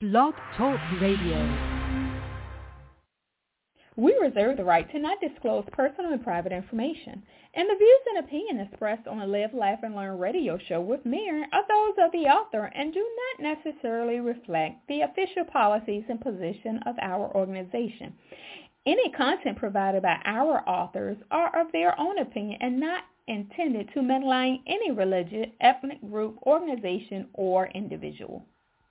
Blog Talk Radio. We reserve the right to not disclose personal and private information, and the views and opinions expressed on the Live, Laugh, and Learn radio show with Miriam are those of the author and do not necessarily reflect the official policies and position of our organization. Any content provided by our authors are of their own opinion and not intended to malign any religion, ethnic group, organization, or individual.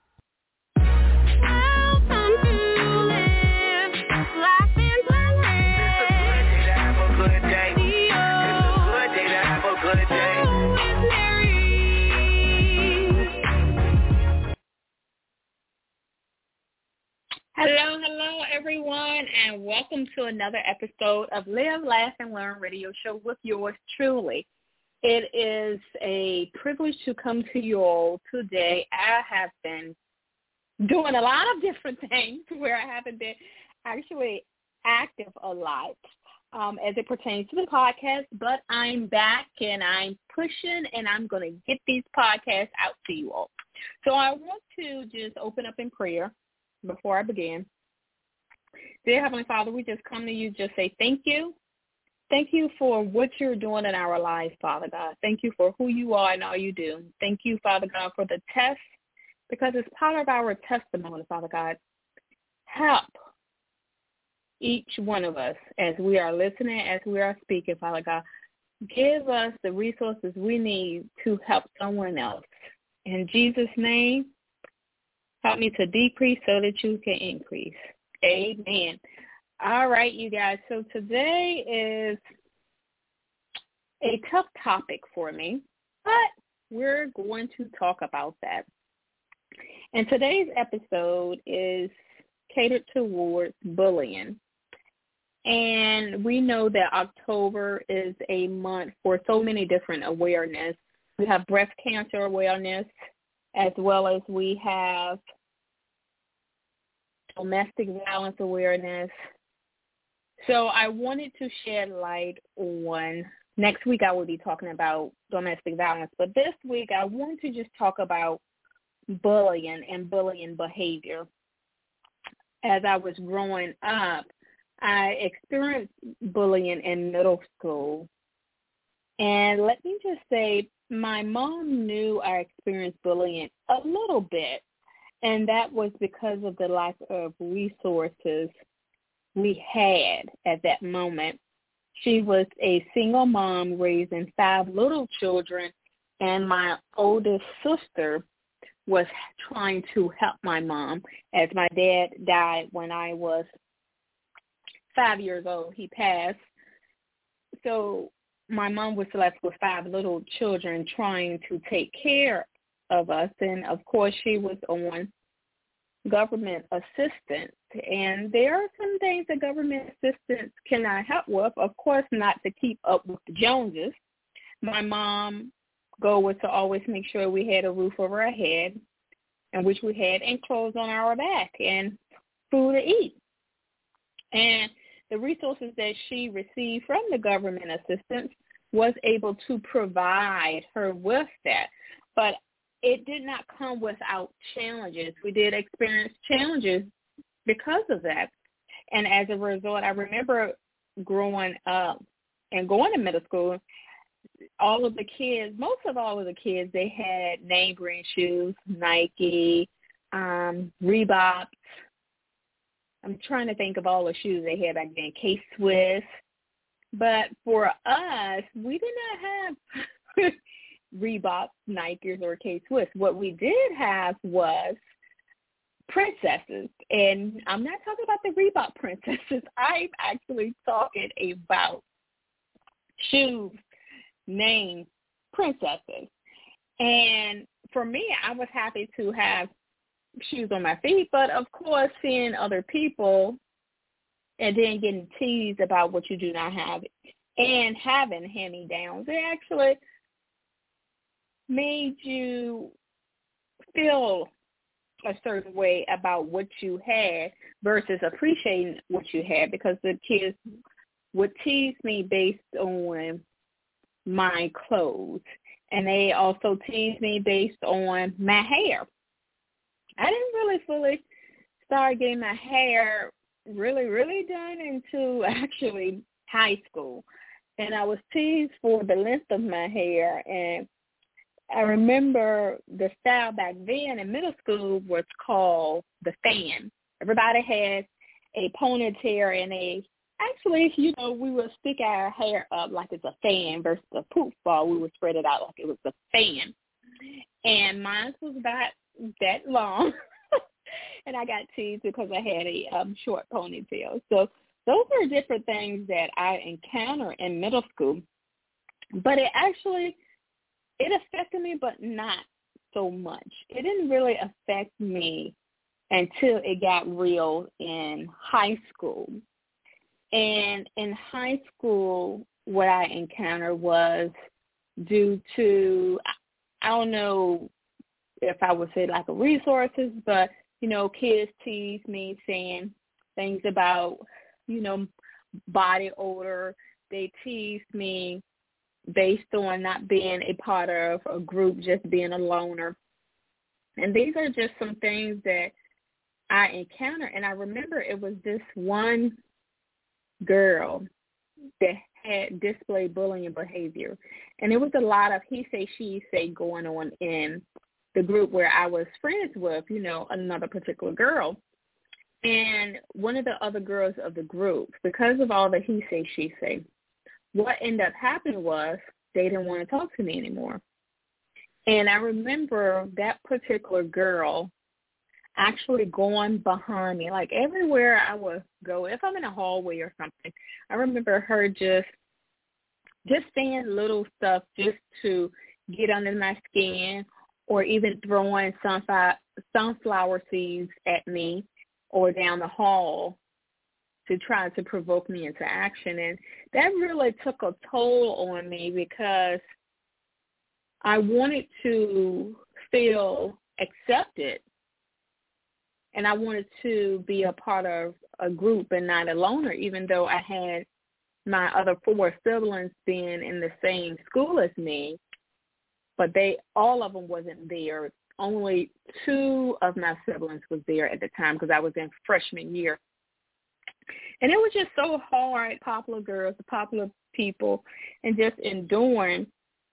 Hello, everyone, and welcome to another episode of Live, Laugh, and Learn radio show with yours truly. It is a privilege to come to you all today. I have been doing a lot of different things where I haven't been actually active a lot as it pertains to the podcast, but I'm back and I'm pushing and I'm going to get these podcasts out to you all. So I want to just open up in prayer before I begin. Dear Heavenly Father, we just come to you, just say thank you. Thank you for what you're doing in our lives, Father God. Thank you for who you are and all you do. Thank you, Father God, for the test, because it's part of our testimony, Father God. Help each one of us as we are listening, as we are speaking, Father God. Give us the resources we need to help someone else. In Jesus' name, help me to decrease so that you can increase. Amen. All right, you guys. So today is a tough topic for me, but we're going to talk about that. And today's episode is catered towards bullying. And we know that October is a month for so many different awareness. We have breast cancer awareness, as well as we have domestic violence awareness. So I wanted to shed light on, next week I will be talking about domestic violence, but this week I want to just talk about bullying and bullying behavior. As I was growing up, I experienced bullying in middle school. And let me just say, my mom knew I experienced bullying a little bit, and that was because of the lack of resources we had at that moment. She was a single mom raising 5 little children, and my oldest sister was trying to help my mom, as my dad died when I was 5 years old. He passed. So my mom was left with 5 little children trying to take care of us. And, of course, she was on government assistance. And there are some things that government assistance cannot help with. Of course, not to keep up with the Joneses. My mom's goal was to always make sure we had a roof over our head, and which we had, and clothes on our back, and food to eat. And the resources that she received from the government assistance was able to provide her with that. But it did not come without challenges. We did experience challenges because of that. And as a result, I remember growing up and going to middle school, all of the kids, most of all of the kids, they had name brand shoes, Nike, Reebok. I'm trying to think of all the shoes they had back then, K-Swiss. But for us, we did not have Reebok, Nikes, or K-Swiss. What we did have was princesses. And I'm not talking about the Reebok princesses. I'm actually talking about shoes named princesses. And for me, I was happy to have shoes on my feet, but of course seeing other people and then getting teased about what you do not have and having hand-me-downs, it actually made you feel a certain way about what you had versus appreciating what you had, because the kids would tease me based on my clothes, and they also teased me based on my hair. I didn't really fully start getting my hair really, really done until actually high school. And I was teased for the length of my hair. And I remember the style back then in middle school was called the fan. Everybody had a ponytail and we would stick our hair up like it's a fan versus a poof ball. We would spread it out like it was a fan. And mine was about that long. And I got teased because I had a short ponytail. So those are different things that I encountered in middle school. But it affected me, but not so much. It didn't really affect me until it got real in high school. And in high school, what I encountered was due to, I don't know if I would say lack of resources, but, kids tease me saying things about, body odor. They teased me based on not being a part of a group, just being a loner. And these are just some things that I encountered. And I remember it was this one girl that had displayed bullying behavior. And it was a lot of he say, she say going on in the group where I was friends with, another particular girl. And one of the other girls of the group, because of all the he say, she say, what ended up happening was they didn't want to talk to me anymore. And I remember that particular girl actually going behind me, like everywhere I would go, if I'm in a hallway or something, I remember her just saying little stuff just to get under my skin, or even throwing sunflower seeds at me or down the hall to try to provoke me into action. And that really took a toll on me because I wanted to feel accepted. And I wanted to be a part of a group and not a loner, even though I had my other 4 siblings being in the same school as me. But all of them wasn't there. Only 2 of my siblings was there at the time because I was in freshman year. And it was just so hard, popular girls, popular people, and just enduring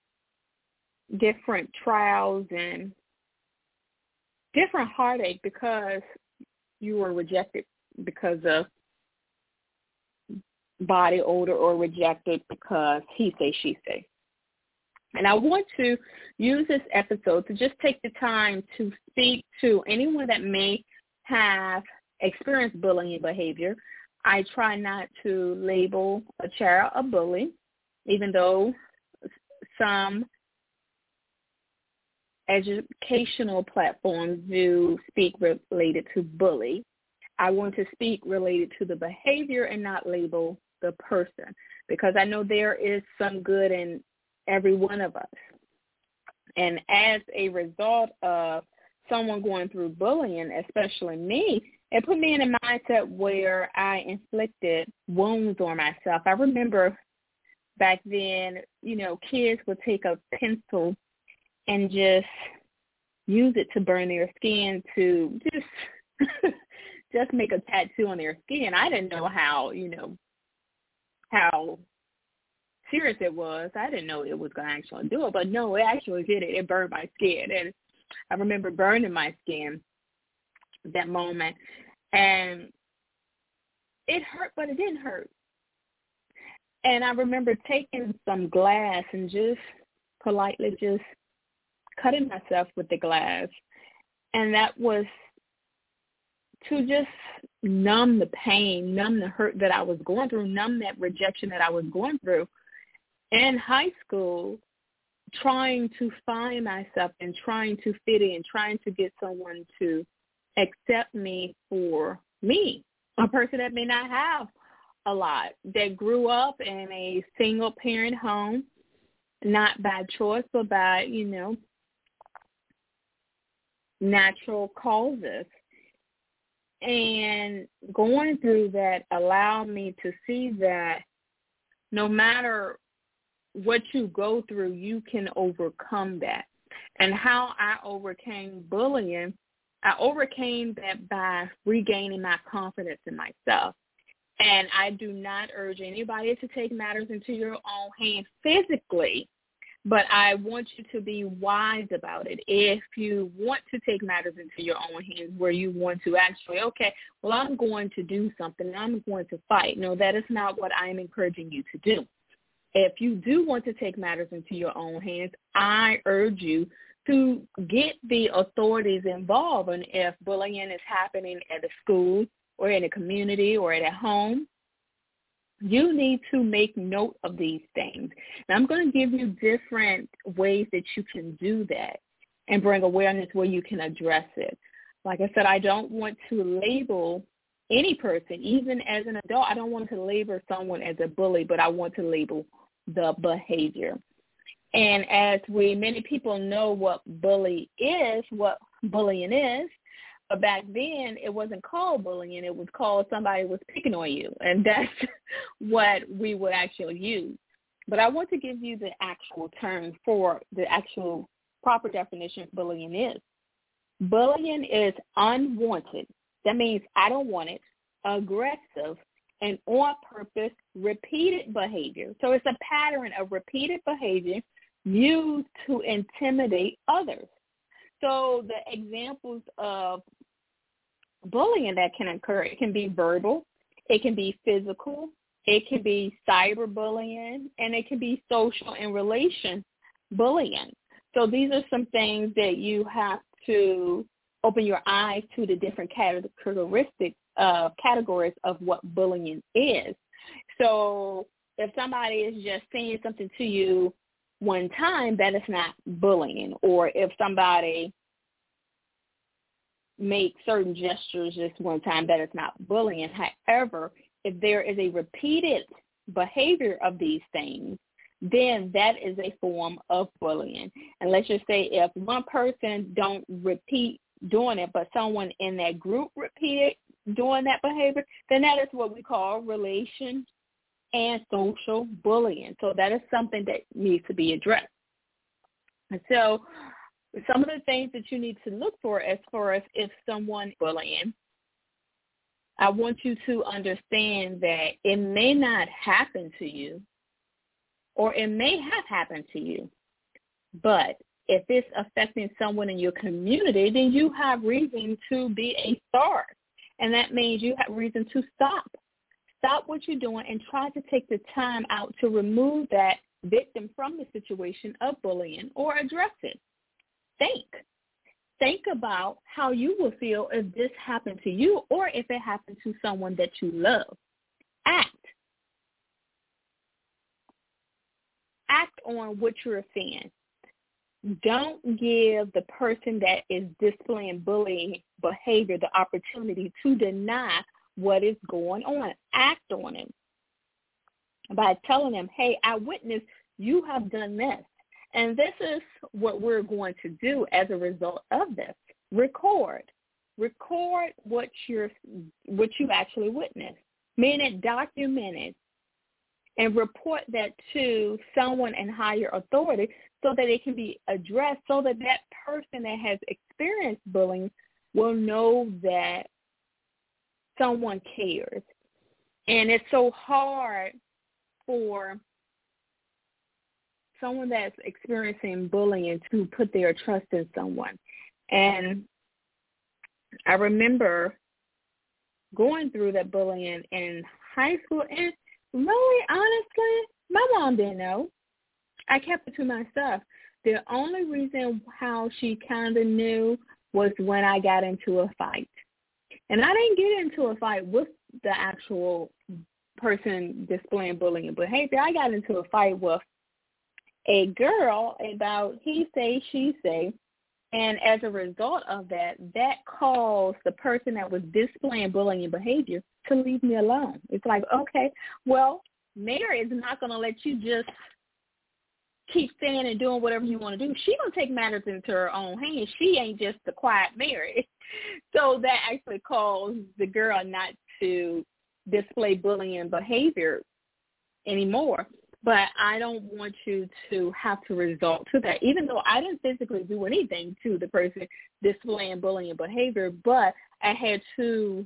different trials and different heartache because you were rejected because of body odor or rejected because he say, she say. And I want to use this episode to just take the time to speak to anyone that may have experienced bullying behavior. I try not to label a child a bully, even though some educational platforms do speak related to bully. I want to speak related to the behavior and not label the person, because I know there is some good in every one of us. And as a result of someone going through bullying, especially me, it put me in a mindset where I inflicted wounds on myself. I remember back then, kids would take a pencil and just use it to burn their skin to just make a tattoo on their skin. I didn't know how serious it was. I didn't know it was going to actually do it, but no, it actually did it. It burned my skin. And I remember burning my skin that moment. And it hurt, but it didn't hurt. And I remember taking some glass and just politely just cutting myself with the glass. And that was to just numb the pain, numb the hurt that I was going through, numb that rejection that I was going through. In high school, trying to find myself and trying to fit in, trying to get someone to accept me for me, a person that may not have a lot, that grew up in a single-parent home, not by choice, but by, natural causes. And going through that allowed me to see that no matter what you go through, you can overcome that. And how I overcame bullying I overcame that by regaining my confidence in myself. And I do not urge anybody to take matters into your own hands physically, but I want you to be wise about it. If you want to take matters into your own hands where you want to actually, okay, well, I'm going to do something, I'm going to fight. No, that is not what I am encouraging you to do. If you do want to take matters into your own hands, I urge you to get the authorities involved. And if bullying is happening at a school or in a community or at home, you need to make note of these things. And I'm going to give you different ways that you can do that and bring awareness where you can address it. Like I said, I don't want to label any person, even as an adult. I don't want to label someone as a bully, but I want to label the behavior. And as many people know what bullying is, but back then it wasn't called bullying. It was called somebody was picking on you, and that's what we would actually use. But I want to give you the actual term for the actual proper definition of bullying is. Bullying is unwanted. That means I don't want it, aggressive, and on purpose repeated behavior. So it's a pattern of repeated behavior used to intimidate others. So the examples of bullying that can occur, it can be verbal, it can be physical, it can be cyberbullying, and it can be social and relation bullying. So these are some things that you have to open your eyes to, the different characteristics categories of what bullying is. So if somebody is just saying something to you one time, that is not bullying. Or if somebody makes certain gestures just one time, that is not bullying. However, if there is a repeated behavior of these things, then that is a form of bullying. And let's just say if one person don't repeat doing it, but someone in that group repeated doing that behavior, then that is what we call relation and social bullying. So that is something that needs to be addressed. And so some of the things that you need to look for as far as if someone is bullying, I want you to understand that it may not happen to you, or it may have happened to you, but if it's affecting someone in your community, then you have reason to be a star. And that means you have reason to stop. Stop what you're doing and try to take the time out to remove that victim from the situation of bullying or address it. Think about how you will feel if this happened to you or if it happened to someone that you love. Act on what you're saying. Don't give the person that is displaying bullying behavior the opportunity to deny what is going on. Act on it by telling them, hey, I witnessed you have done this. And this is what we're going to do as a result of this. Record what you actually witnessed. Meaning document it and report that to someone in higher authority so that it can be addressed, so that that person that has experienced bullying will know that someone cares. And it's so hard for someone that's experiencing bullying to put their trust in someone. And I remember going through that bullying in high school, and really, honestly, my mom didn't know. I kept it to myself. The only reason how she kind of knew was when I got into a fight. And I didn't get into a fight with the actual person displaying bullying behavior. I got into a fight with a girl about he say, she say. And as a result of that, that caused the person that was displaying bullying behavior to leave me alone. It's like, okay, well, Mary is not going to let you just keep saying and doing whatever you want to do. She's going to take matters into her own hands. She ain't just the quiet Mary. So that actually caused the girl not to display bullying behavior anymore. But I don't want you to have to resort to that, even though I didn't physically do anything to the person displaying bullying behavior, but I had to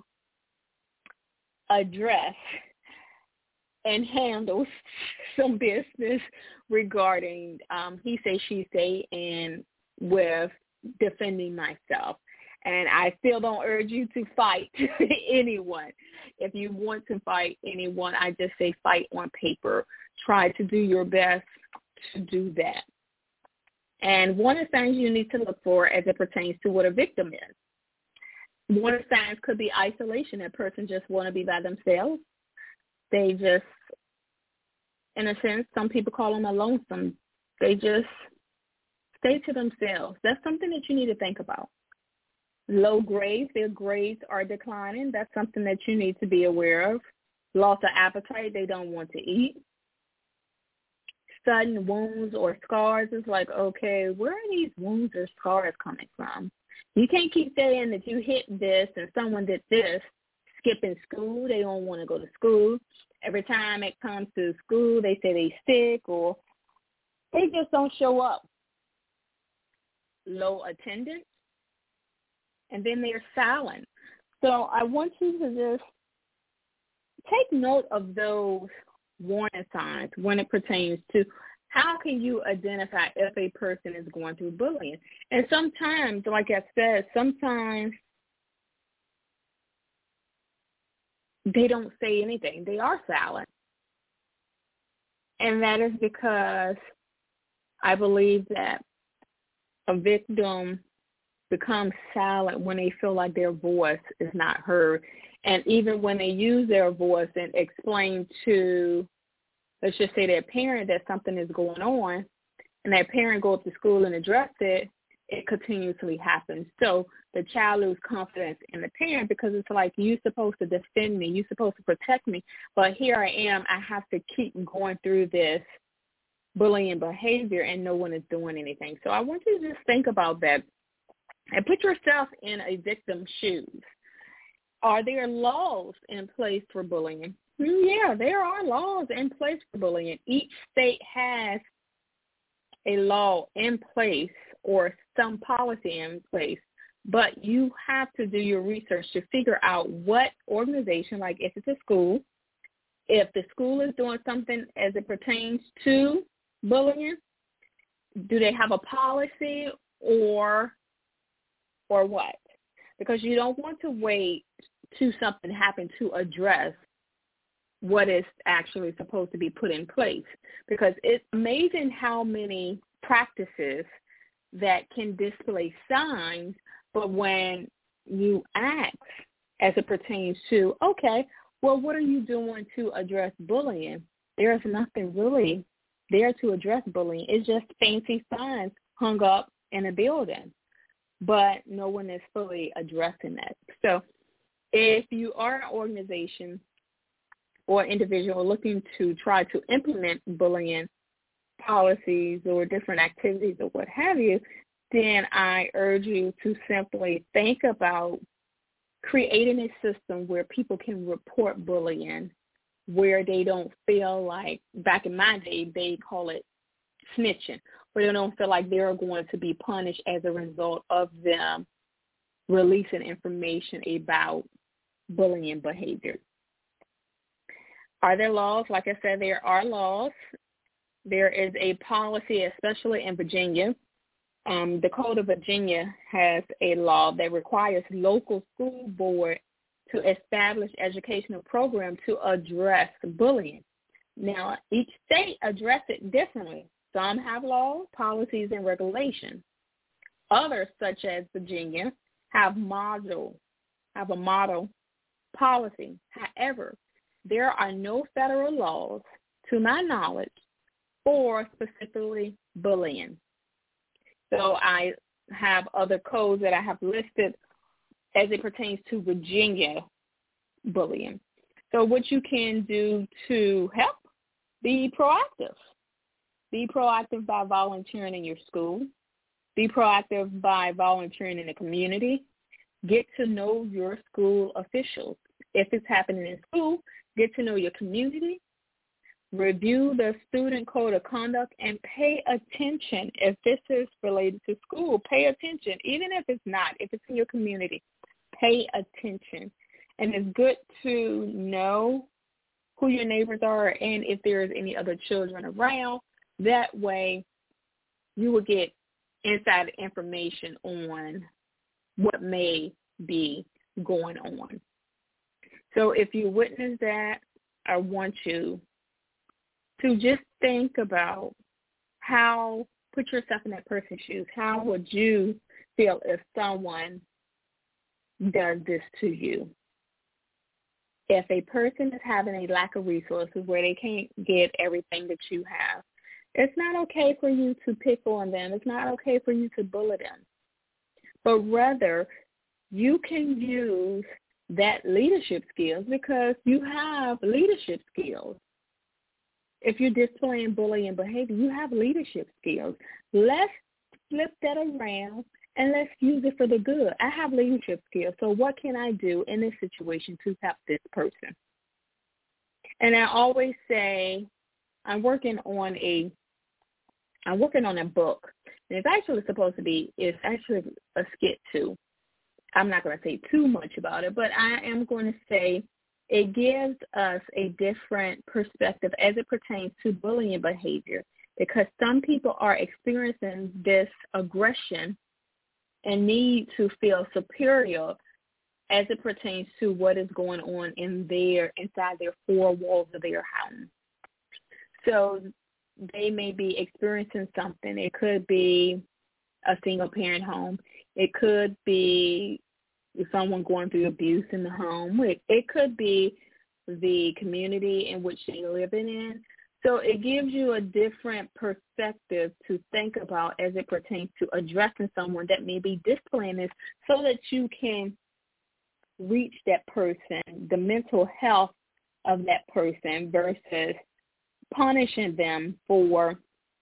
address and handle some business regarding he say, she say, and with defending myself. And I still don't urge you to fight anyone. If you want to fight anyone, I just say fight on paper. Try to do your best to do that. And one of the things you need to look for as it pertains to what a victim is. One of the signs could be isolation. A person just want to be by themselves. They just, in a sense, some people call them a lonesome. They just stay to themselves. That's something that you need to think about. Low grades, their grades are declining. That's something that you need to be aware of. Loss of appetite, they don't want to eat. Sudden wounds or scars is like, okay, where are these wounds or scars coming from? You can't keep saying that you hit this and someone did this. Skipping school, they don't want to go to school. Every time it comes to school, they say they sick or they just don't show up. Low attendance, and then they're silent. So I want you to just take note of those warning signs when it pertains to how can you identify if a person is going through bullying. And sometimes, like I said, sometimes they don't say anything. They are silent. And that is because I believe that a victim becomes silent when they feel like their voice is not heard. And even when they use their voice and explain to, let's just say, their parent that something is going on, and that parent goes to school and address it, it continuously happens. So the child loses confidence in the parent because it's like, you're supposed to defend me, you're supposed to protect me, but here I am, I have to keep going through this bullying behavior and no one is doing anything. So I want you to just think about that and put yourself in a victim's shoes. Are there laws in place for bullying? Yeah, there are laws in place for bullying. Each state has a law in place or some policy in place, but you have to do your research to figure out what organization, like if it's a school, if the school is doing something as it pertains to bullying, do they have a policy or what? Because you don't want to wait till something happen to address what is actually supposed to be put in place. Because it's amazing how many practices that can display signs, but when you ask as it pertains to, okay, well, what are you doing to address bullying? There's nothing really there to address bullying. It's just fancy signs hung up in a building, but no one is fully addressing that. So if you are an organization or individual looking to try to implement bullying policies or different activities or what have you, then I urge you to simply think about creating a system where people can report bullying, where they don't feel like, back in my day, they call it snitching, where they don't feel like they're going to be punished as a result of them releasing information about bullying behavior. Are there laws? Like I said, there are laws. There is a policy, especially in Virginia. The Code of Virginia has a law that requires local school board to establish educational programs to address bullying. Now, each state addresses it differently. Some have laws, policies, and regulations. Others, such as Virginia, have a model policy. However, there are no federal laws, to my knowledge, for specifically bullying. So I have other codes that I have listed as it pertains to Virginia bullying. So what you can do to help, be proactive. Be proactive by volunteering in your school. Be proactive by volunteering in the community. Get to know your school officials. If it's happening in school, get to know your community. Review the student code of conduct and pay attention. If this is related to school, pay attention. Even if it's not, if it's in your community, pay attention. And it's good to know who your neighbors are and if there's any other children around. That way you will get inside information on what may be going on. So if you witness that, I want you to just think about put yourself in that person's shoes. How would you feel if someone does this to you? If a person is having a lack of resources where they can't get everything that you have, it's not okay for you to pick on them. It's not okay for you to bully them. But rather, you can use that leadership skills because you have leadership skills. If you're displaying bullying behavior, you have leadership skills. Let's flip that around and let's use it for the good. I have leadership skills, so what can I do in this situation to help this person? And I always say I'm working on a book. And it's actually a skit too. I'm not going to say too much about it, but I am going to say it gives us a different perspective as it pertains to bullying behavior, because some people are experiencing this aggression and need to feel superior as it pertains to what is going on inside their four walls of their home. So they may be experiencing something. It could be a single-parent home. It could be someone going through abuse in the home. It could be the community in which they're living in. So it gives you a different perspective to think about as it pertains to addressing someone that may be displaying this, so that you can reach that person, the mental health of that person, versus punishing them for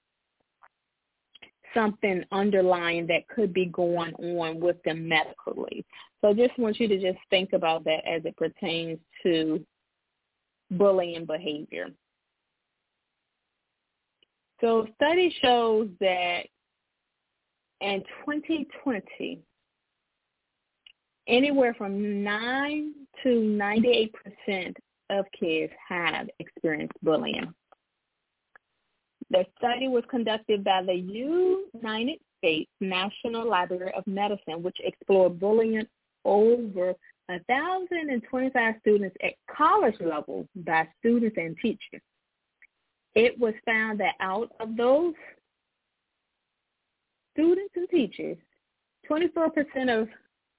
something underlying that could be going on with them medically. So I just want you to just think about that as it pertains to bullying behavior. So study shows that in 2020, anywhere from 9 to 98% of kids have experienced bullying. The study was conducted by the United States National Library of Medicine, which explored bullying over 1,025 students at college level by students and teachers. It was found that out of those students and teachers, 24% of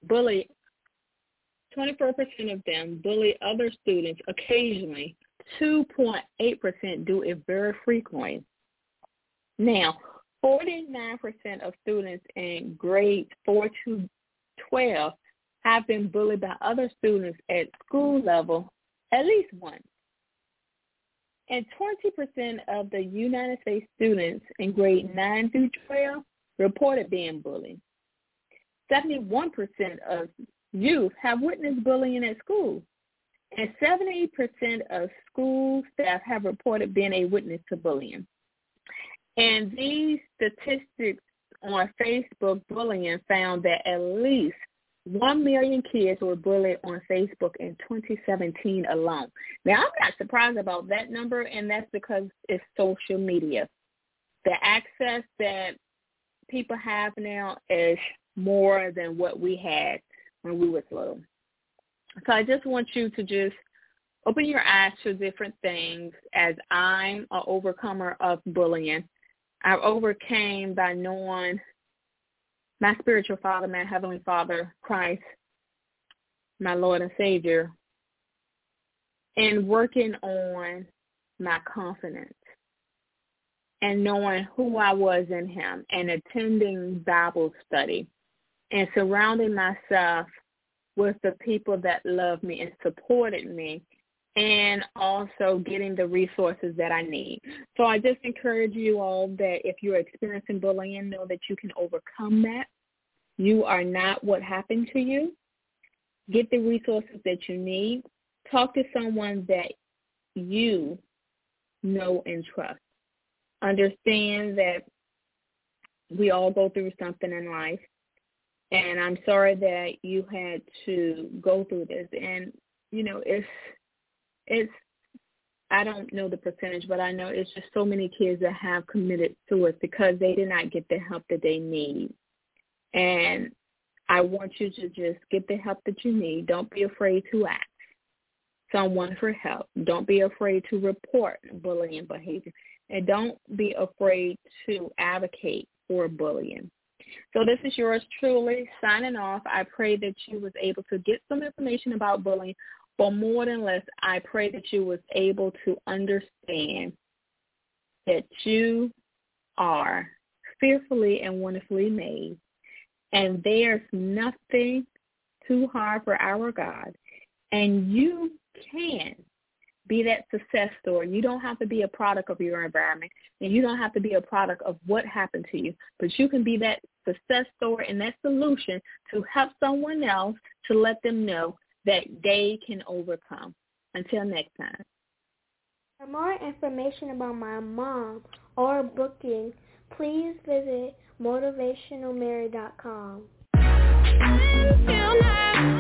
them bully other students occasionally. 2.8% do it very frequently. Now, 49% of students in grades 4 to 12 have been bullied by other students at school level at least once. And 20% of the United States students in grade 9 through 12 reported being bullied. 71% of youth have witnessed bullying at school. And 70% of school staff have reported being a witness to bullying. And these statistics on Facebook bullying found that at least 1 million kids were bullied on Facebook in 2017 alone. Now, I'm not surprised about that number, and that's because it's social media. The access that people have now is more than what we had when we were little. So I just want you to just open your eyes to different things. As I'm an overcomer of bullying, I overcame by knowing my spiritual father, my heavenly Father, Christ, my Lord and Savior, and working on my confidence and knowing who I was in him and attending Bible study and surrounding myself with the people that loved me and supported me, and also getting the resources that I need. So I just encourage you all that if you're experiencing bullying, know that you can overcome that. You are not what happened to you. Get the resources that you need. Talk to someone that you know, and trust. Understand that we all go through something in life, and I'm sorry that you had to go through this. And, you know, it's I don't know the percentage, but I know it's just so many kids that have committed suicide because they did not get the help that they need. And I want you to just get the help that you need. Don't be afraid to ask someone for help. Don't be afraid to report bullying behavior. And don't be afraid to advocate for bullying. So this is yours truly signing off. I pray that you was able to get some information about bullying, but more than less, I pray that you was able to understand that you are fearfully and wonderfully made, and there's nothing too hard for our God, and you can be that success story. You don't have to be a product of your environment, and you don't have to be a product of what happened to you, but you can be that success story and that solution to help someone else, to let them know that they can overcome. Until next time. For more information about my mom or booking, please visit motivationalmary.com.